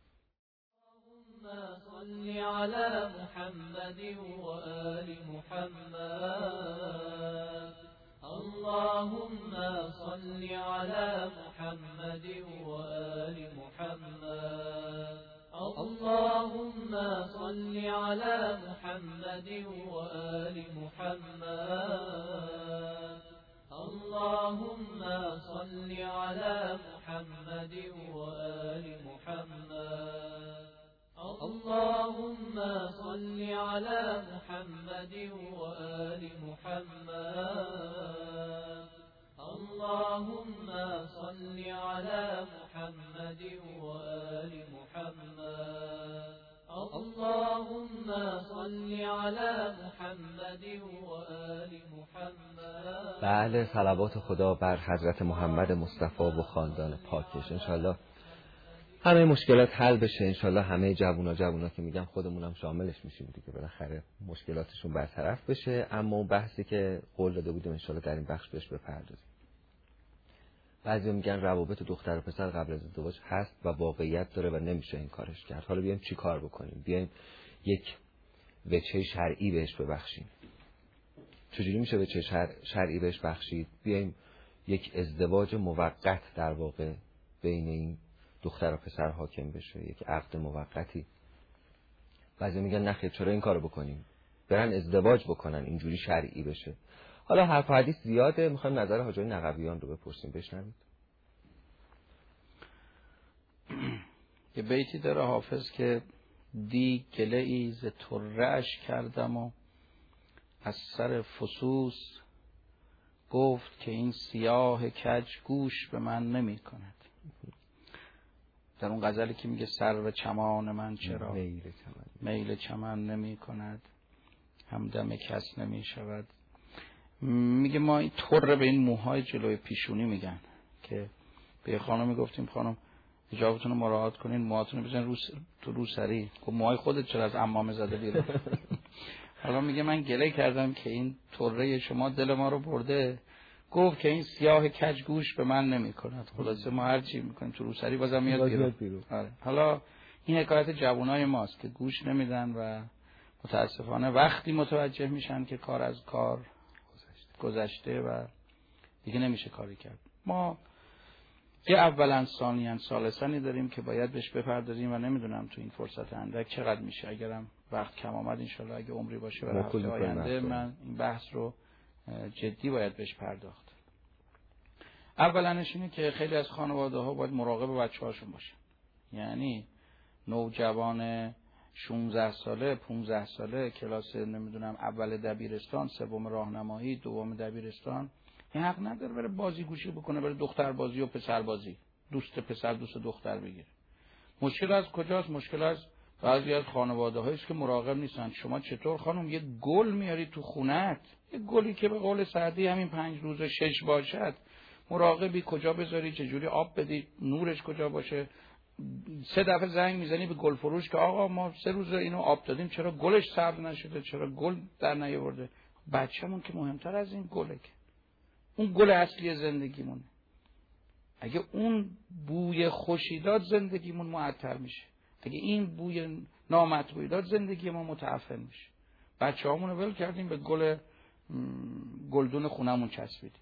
صل على محمد وآل محمد اللهم صل على محمد وآل محمد اللهم صل على محمد وآل محمد اللهم صل على محمد وآل محمد اللهم صل على محمد وآل محمد اللهم صل على محمد وآل محمد اللهم صل على محمد وآل محمد. بله، صلوات خدا بر حضرت محمد مصطفی و خاندان پاکش. انشالله همه مشکلات حل بشه، انشالله همه جوونا جوونا که میگم خودمونم شاملش میشیم دیگه، بالاخره مشکلاتشون برطرف بشه. اما اون بحثی که قول داده بودیم انشالله در این بخش بهش بپردازیم. بعضی میگن روابط دختر و پسر قبل از ازدواج هست و واقعیت داره و نمیشه این کارش کرد. حالا بیایم چی کار بکنیم؟ بیایم یک وجه شرعی بهش ببخشیم. چجوری میشه وجه شرع... شرعی بهش بخشید؟ بیایم یک ازدواج موقت در واقع بین این دختر و پسر حاکم بشه، یک عقد موقتی. بعضی میگن نخیر، چرا این کارو بکنیم؟ برن ازدواج بکنن اینجوری شرعی بشه. حالا حرف و حدیث زیاده، میخوایم نظر حاجی نقویان رو بپرسیم، بشنوید. یه بیتی داره حافظ که دی گله ای ز طره کردم و از سر فسوس گفت که این سیاه کج گوش به من نمی کند. در اون غزلی که میگه سرو چمان من چرا میل چمن میل چمن نمی کند، همدم کس نمی شود. میگه ما این طره به این موهای جلوی پیشونی میگن که به خانم گفتیم خانم حجابتون رو مراعات کنین، موهاتون رو بزنین رو تو روسری. خب موهای خودت چرا از عمامه زده بیرون؟ حالا میگه من گله کردم که این طره شما دل ما رو برده، گفت که این سیاه کج گوش به من نمی کند. خلاصه ما هر چی میکنیم تو روسری بازم میاد بیرون. آره. حالا این حکایت جوانای ماست که گوش نمیدن و متاسفانه وقتی متوجه میشن که کار از کار گذشته و دیگه نمیشه کاری کرد. ما یه اولا ثانیاً ثالثاً داریم که باید بهش بپردازیم و نمیدونم تو این فرصت اندک چقدر میشه. اگرم وقت کم آمد انشالله اگه عمری باشه برای هفته آینده من این بحث رو جدی باید بهش پرداخت. اولنش اینه که خیلی از خانواده ها باید مراقب بچه هاشون باشن. یعنی نوجوان شانزده ساله پانزده ساله کلاس نمیدونم اول دبیرستان، سوم راهنمایی، دوم دبیرستان، این حق نداره بره بازی گوشی بکنه، بره دختر بازی و پسر بازی، دوست پسر دوست دختر بگیره. مشکل از کجاست؟ مشکل از بعضی از خانواده هاییست که مراقب نیستن. شما چطور خانم یه گل میاری تو خونت، یه گلی که به قول سعدی همین پنج روز شش باشد، مراقبی کجا بذاری، چجوری آب بدی، نورش کجا باشه. سه دفعه زنگ میزنی به گل فروش که آقا ما سه روز اینو آب دادیم چرا گلش سبز نشده، چرا گل در نیاورده. بچه‌مون که مهمتر از این گله، که اون گل اصلی زندگیمونه. اگه اون بوی خوشی داد زندگیمون معطر میشه، اگه این بوی نامطبوعی داد زندگی ما متعفن میشه. بچه‌هامون رو ول کردیم به گل گلدون خونمون چسبیدیم.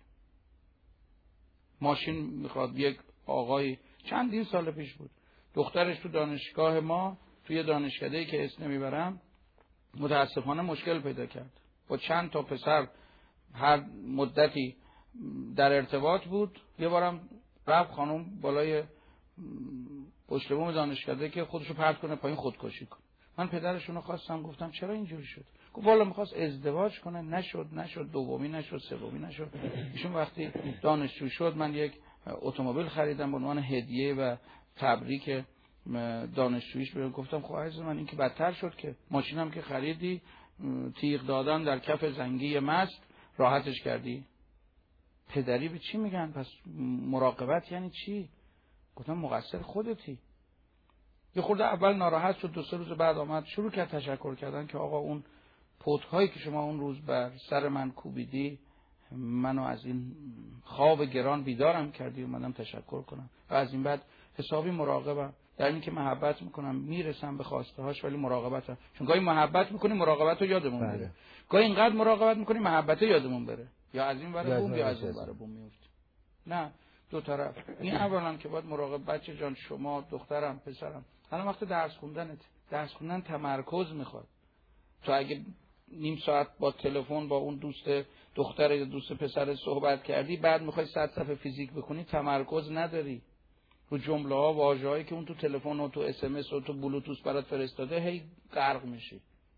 ماشین میخواد، یک آقای چندین سال پیش بود دخترش تو دانشگاه ما توی دانشکده‌ای که اسم نمیبرم متاسفانه مشکل پیدا کرد. با چند تا پسر هر مدتی در ارتباط بود. یه بارم رفت خانم بالای پشت بوم دانشکده که خودشو پرت کنه پایین خودکشی کنه. من پدرشونو خواستم، گفتم چرا اینجوری شد؟ گفت والا می‌خواست ازدواج کنه، نشد نشد دومی نشد سومی نشد. ایشون وقتی دانشجو شد من یک اتومبیل خریدم به عنوان هدیه و تبریک دانشجوییش. بهم گفتم خب عزیز من این که بدتر شد که ماشینم که خریدی تیغ دادن در کف زنگی مست راحتش کردی. پدری به چی میگن؟ پس مراقبت یعنی چی؟ گفتم مقصر خودتی. یه خورده اول ناراحت شد، دو سه روز بعد آمد شروع کرد تشکر کردن که آقا اون پوت‌هایی که شما اون روز بر سر من کوبیدی منو از این خواب گران بیدارم کردی، اومدم تشکر کنم و از این بعد حسابی مراقبم در این که محبت میکنم، میرسم به خواسته هاش، ولی مراقبتم. چون گاهی محبت میکنیم مراقبت رو یادمون میره، گاهی اینقدر مراقبت میکنیم محبت رو یادمون بره، یا از این ور بوم یا از اون ور بوم میفته. نه، دو طرف. این اولا که باید مراقب. بچه جان شما دخترم پسرم، الان وقت درس خوندنت، درس خوندن تمرکز میخواد. تو اگه نیم ساعت با تلفن با اون دوست دختر یا دوست پسر صحبت کردی، بعد میخوای صد صفحه فیزیک بخونی، تمرکز نداری رو جمله ها واژه‌هایی که اون تو تلفن و تو اس ام اس و تو بلوتوث برات فرستاده، هی غرق میشی.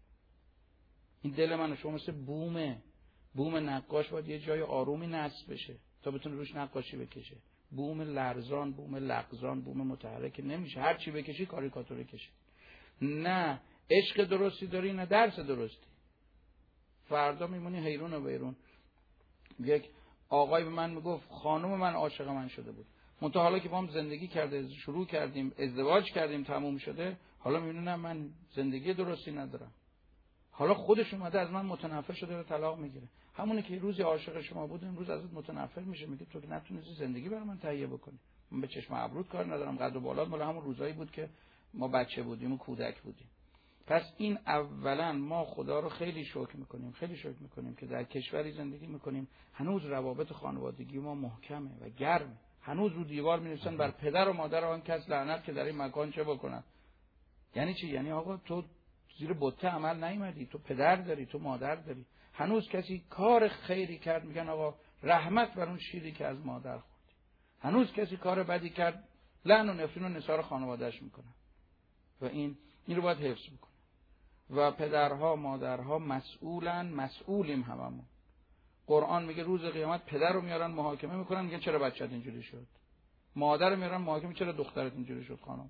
این دل من و شما مثل بومه. بوم نقاش باید یه جای آرومی نصب بشه تا بتونه روش نقاشی بکشه. بوم لرزان، بوم لغزان، بوم متحرک نمیشه. هر چی بکشی کاریکاتوری کشی. نه عشق درستی داری، نه درس درستی. فردا میمونی حیرون و بیرون. یک آقای به من میگفت خانم من عاشق من شده بود، منتها حالا که با هم زندگی کرده، شروع کردیم، ازدواج کردیم، تموم شده، حالا میبینم من زندگی درستی ندارم. حالا خودش اومده از من متنفر شده و طلاق میگیره. همونی که روزی عاشق شما بود امروز ازت متنفر میشه، میگه تو که نتونستی زندگی برای من تهیه بکنی. من به چشم ابرود کار ندارم، قد و بالات مال همون روزایی بود که ما بچه بودیم و کودک بودیم. پس این اولا ما خدا رو خیلی شکر میکنیم، خیلی شکر میکنیم که در کشوری زندگی میکنیم هنوز روابط خانوادگی ما محکمه و گرمه. هنوز رو دیوار می‌نویسن بر پدر و مادر آن کس لعنت که در این مکان چه بکنن. یعنی چی؟ یعنی آقا تو زیر بته عمل نیومدی، تو پدر داری، تو مادر داری. هنوز کسی کار خیری کرد میگن آقا رحمت بر اون شیری که از مادر خوردی. هنوز کسی کار بدی کرد لعن و نفرین و نثار خانواده‌اش میکنن و این این رو باید حفظ بکنه. و پدرها مادرها مسئولن، مسئولیم هممون. قرآن میگه روز قیامت پدر رو میارن محاکمه میکنن، میگن چرا بچت اینجوری شد. مادر رو میارن محاکمه، چرا دخترت اینجوری شد خانم.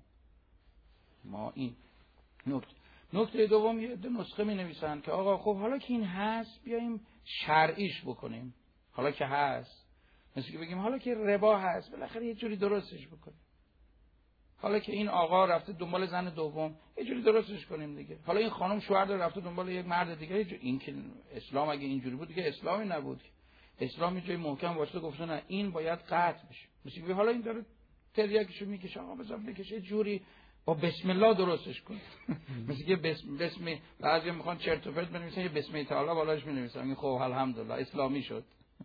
ما این نکته نکته دوم یه نسخه می نویسن که آقا خب حالا که این هست بیایم شرعیش بکنیم. حالا که هست مثل که بگیم حالا که ربا هست بالاخره یه جوری درستش بکنیم. حالا که این آقا رفته دنبال زن دوم یه جوری درستش کنیم دیگه. حالا این خانم شوهر داره رفته دنبال یک مرد دیگه، این که اسلام اگه اینجوری بود دیگه اسلامی نبود. اسلام یه جای محکم واسه گفته نه این باید قطع بشه. مثل که حالا این داره تریاکشو میکشه، آقا بذار بکشه جوری با بسم الله درستش کن. مثل که بسم بسم بعضی میخوان چرت و پرت بنویسن، یه بسم الله تعالی بالاش مینویسن، میگن خب الحمدلله اسلامی شد.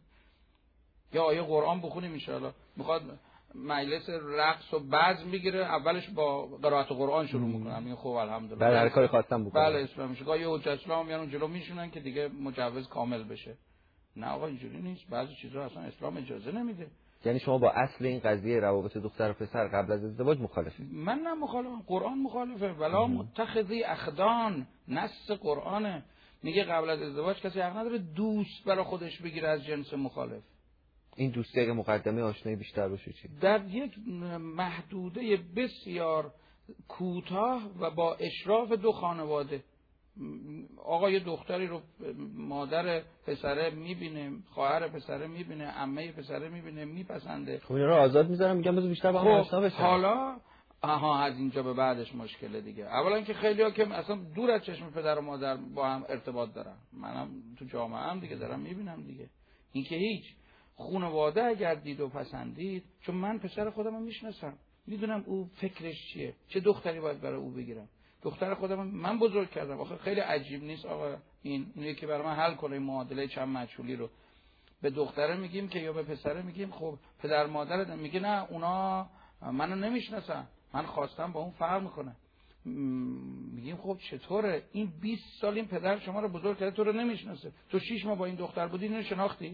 یا آیه قرآن بخونیم ان شاء الله. میخواد مجلس رقص و بزم میگیره، اولش با قرائت قرآن شروع میکنن، میگن خب الحمدلله بله هر کاری خواستم بکنم. بله اسلام میشه. گاهی حجت اسلام میارن جلو میشونن که دیگه مجوز کامل بشه. نه آقا اینجوری نیست، بعضی چیزا اصلا اسلام اجازه نمیده. یعنی شما با اصل این قضیه روابط دختر و پسر قبل از ازدواج مخالفید؟ من نه مخالفم، قرآن مخالفه. ولا متخذی اخدان، نص قرآنه، میگه قبل از ازدواج کسی حق نداره دوست برای خودش بگیره از جنس مخالف. این دوستی اگه مقدمه آشنایی بیشتر باشه چی؟ در یک محدوده بسیار کوتاه و با اشراف دو خانواده. آقا یه دختری رو مادر پسره میبینه، خواهر پسره میبینه، عمه پسره میبینه، میپسنده. خب اینا رو آزاد میذارم، میگم بذار بیشتر با هم آشنا بشن. حالا آها از اینجا به بعدش مشکله دیگه. اولا که خیلی‌ها که اصلا دور از چشم پدر و مادر با هم ارتباط دارن، منم تو جامعه هم دیگه دارم میبینم دیگه. این که هیچ خانواده اگر دید و پسندید، چون من پسر خودم رو میشناسم، میدونم او فکرش چیه، چه دختری باید برای او بگیرم. دختر خودم من بزرگ کردم. آخه خیلی عجیب نیست آقا این اینه که برای من حل کنه این معادله چند مجهولی رو. به دختره میگیم که یا به پسره میگیم خب پدر مادرت، میگه نه اونا منو نمیشناسن، من خواستم با اون فرق میکنه. میگیم خب چطوره این بیست سال این پدر شما رو بزرگ کرده تو رو نمیشناسه، تو شش ماه با این دختر بودی اینو شناختی؟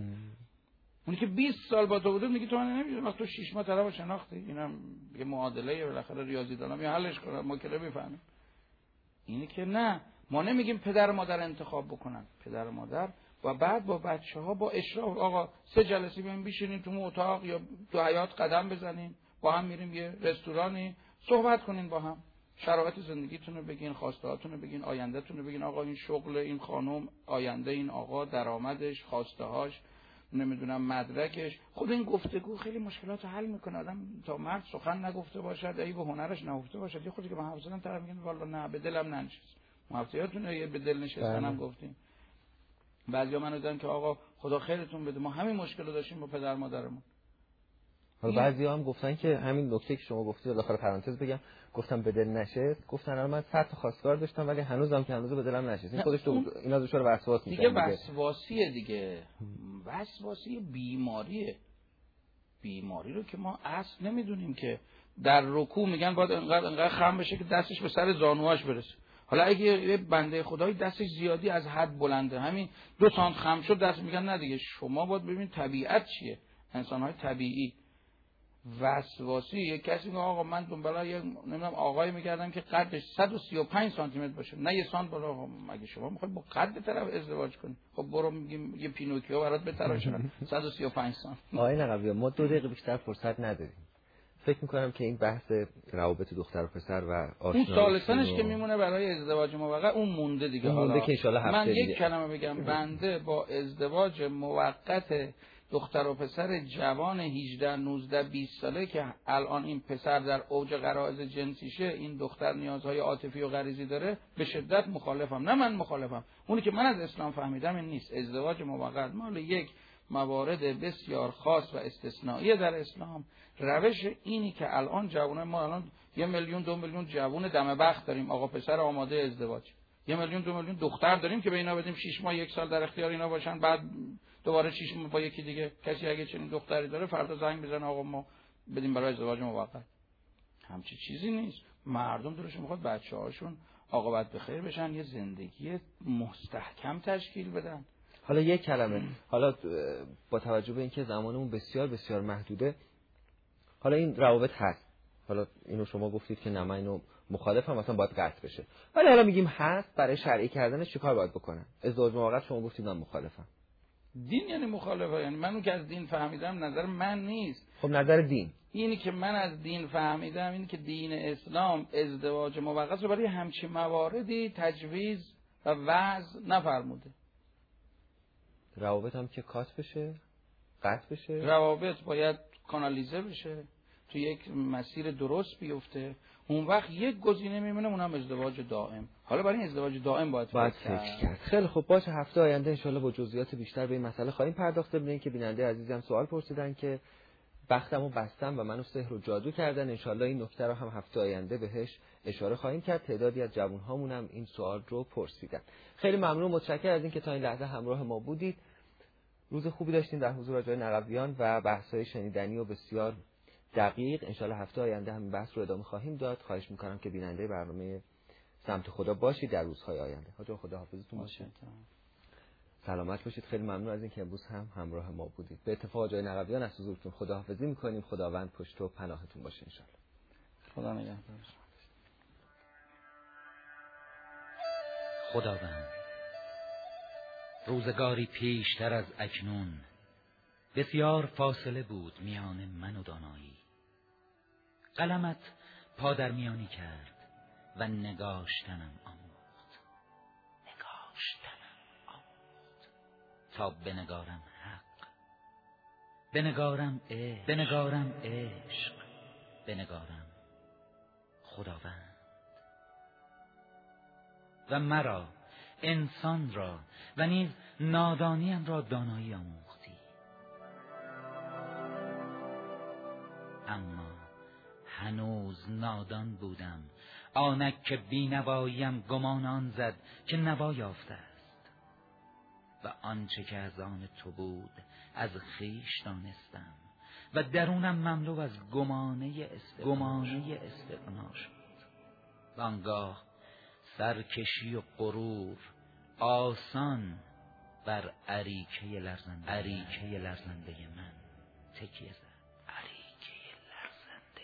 اونی که بیست سال با تو بوده میگه تو من نمیشناسم، تو شش ماه طرفو شناختی؟ اینم یه معادله بالاخره ریاضی دانم یا حلش کنم ما که نمیفهمیم. اینی که نه، ما نمیگیم پدر و مادر انتخاب بکنن، پدر و مادر و بعد با بچه‌ها با اشراف آقا سه جلسه بیایم بشینیم تو اتاق یا تو حیاط قدم بزنیم، با هم میریم یه رستورانی صحبت کنین، با هم شرایط زندگیتون رو بگین، خواسته هاتون رو بگین، آیندهتون رو بگین. آقا این شغل این خانم، آینده این آقا، درآمدش، خواسته هاش، نمیدونم مدرکش. خود این گفتگو خیلی مشکلات حل میکنه. آدم تا مرد سخن نگفته باشد، ای به هنرش نگفته باشد، یه خودی که من حافظم طرف میگه والله نه به دلم ننشست. محافظیاتون یه به دل نشستنم گفتیم. بعضیا منو دیدن که آقا خدا خیرتون بده، ما همین مشکل رو داشتیم با پدر مادرمون. حالا بعضیا هم گفتن که همین نکته که شما گفتید داخل پرانتز بگم، گفتم به دل نشست، گفتن الان من صد تا خواستگار داشتم ولی هنوزم که هنوز به دلم نشست. این خودش تو اینا دچار وسواس میشه دیگه. وسواسیه دیگه، وسواسی بیماریه. بیماری رو که ما اصل نمیدونیم که در رکوع میگن باید انقدر انقدر خم بشه که دستش به سر زانوهاش برسه. حالا اگه یه بنده خدایی دستش زیادی از حد بلنده، همین دو سانت خم شد دست، میگن نه دیگه شما باید ببینید طبیعت چیه، انسان‌های طبیعی. وسواسی یک کسی میگه آقا من دنبال یه نمیدونم آقایی میگردم که قدش صد و سی و پنج سانتی متر باشه، نه یه سانت بالا. مگه شما میخواید با قد طرف ازدواج کنی؟ خب برو میگیم یه پینوکیو برات بتراشن صد و سی و پنج سانت. آقای نقوی ما دو دقیقه بیشتر فرصت نداریم. فکر میکنم که این بحث روابط دختر و پسر و آشنایی اون سالسنش که میمونه برای ازدواج موقت اون مونده دیگه. اون مونده حالا که ان شاء الله هفته من دیگه. یک کلمه بگم، بنده با ازدواج موقت دختر و پسر جوان هجده نوزده بیست ساله که الان این پسر در اوج غرایز جنسیشه، این دختر نیازهای عاطفی و غریزی داره، به شدت مخالفم. نه من مخالفم، اونی که من از اسلام فهمیدم این نیست. ازدواج موقت مال یک موارد بسیار خاص و استثنایی در اسلام. روش اینی که الان جوانای ما، الان یه میلیون دو میلیون جوان دم بخت داریم، آقا پسر آماده ازدواج، یه میلیون دو میلیون دختر داریم که به اینا بدیم شش ماه یک سال در اختیار اینا باشن، بعد دوباره شش ماه با یکی دیگه. کسی اگه چنین دختری داره فردا زنگ بزنه آقا ما بدیم برای ازدواج موقت. همچی چیزی نیست. مردم دلشون میخواد بچه‌هاشون عاقبت بخیر بشن، یه زندگی مستحکم تشکیل بدن. حالا یک کلمه، حالا با توجه به اینکه زمانمون بسیار بسیار محدوده، حالا این روابط هست، حالا اینو شما گفتید که نه من اینو مخالفم، مثلا باید قطع بشه، ولی حالا میگیم هست، برای شرعی کردنش چیکار باید بکنن؟ ازدواج موقت شما گفتید من مخالفم. دین یعنی مخالفه، یعنی منو که از دین فهمیدم، نظر من نیست. خب نظر دین اینی که من از دین فهمیدم اینی که دین اسلام ازدواج موقت رو برای همچین مواردی تجویز و وضع نفرموده. روابط هم که کات بشه، قطع بشه، روابط باید کانالیزه بشه، تو یک مسیر درست بیفته، اون وقت یک گزینه میمونه، اونم ازدواج دائم. حالا برای این ازدواج دائم باید, باید فکر کرد. خیلی خب باشه، هفته آینده انشالله با جزئیات بیشتر به این مسئله خواهیم پرداخت. ببینید که بیننده عزیزم سوال پرسیدن که بختمو بستم و منو سحر و جادو کردن، انشالله این نکته رو هم هفته آینده بهش اشاره خواهیم کرد. تعدادی از جوان‌هامون هم این سوال رو پرسیدن. خیلی ممنون، متشکرم از اینکه تا این لحظه همراه ما بودید. روز خوبی داشتیم در حضور آقای نقویان و بحث‌های شنیدنی و بسیار دقیق. انشالله هفته آینده هم بحث رو ادامه خواهیم داد. خواهش می‌کنم که بیننده برنامه سمت خدا باشید در روزهای آینده. حاجا خدا حافظتون باشه. سلامت باشید. خیلی ممنون از اینکه امروز هم همراه ما بودید. به اتفاق آقای نقویان از حضورتون خداحافظی می‌کنیم. خداوند پشت و پناهتون باشه انشالله. خدا نگهدار. خداوند روزگاری پیشتر از اکنون بسیار فاصله بود میان من و دانایی. قلمت پادرمیانی کرد و نگاشتنم آموخت. نگاشتنم آموخت تا بنگارم حق، بنگارم عشق، بنگارم عشق، بنگارم خداوند. و مرا انسان را و نیز نادانیم را دانایی آموختی. اما هنوز نادان بودم، آنک که بینواییم گمان آن زد که نوا یافته است. و آنچه که از آن تو بود از خویش دانستم و درونم مملو از گمانه استغنا گمانه استغنا شد. و آنگاه سرکشی و غرور آسان بر اریکه لرزنده اریکه لرزنده من تکیه زد. اریکه لرزنده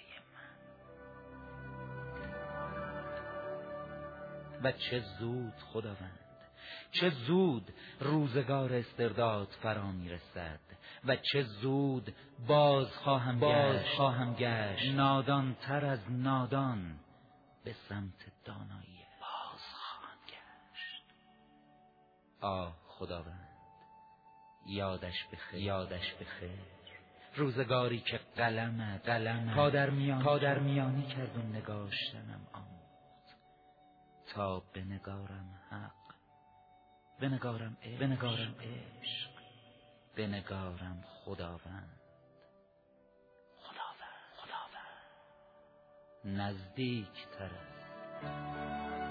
من. و چه زود خداوند، چه زود روزگار استرداد فرا میرسد و چه زود باز خواهم باز گشت خواهم گشت نادان تر از نادان به سمت دانایی باز خواهم گشت. آه خداوند یادش بخیر، یادش بخیر. روزگاری که قلمت قلمت پادرمیانی پادرمیانی کرد و نگاشتنم آموخت تا به نگارم حق، بنگارم عشق، بنگارم عشق، بنگارم خداوند، خداوند، خداوند نزدیک تر است.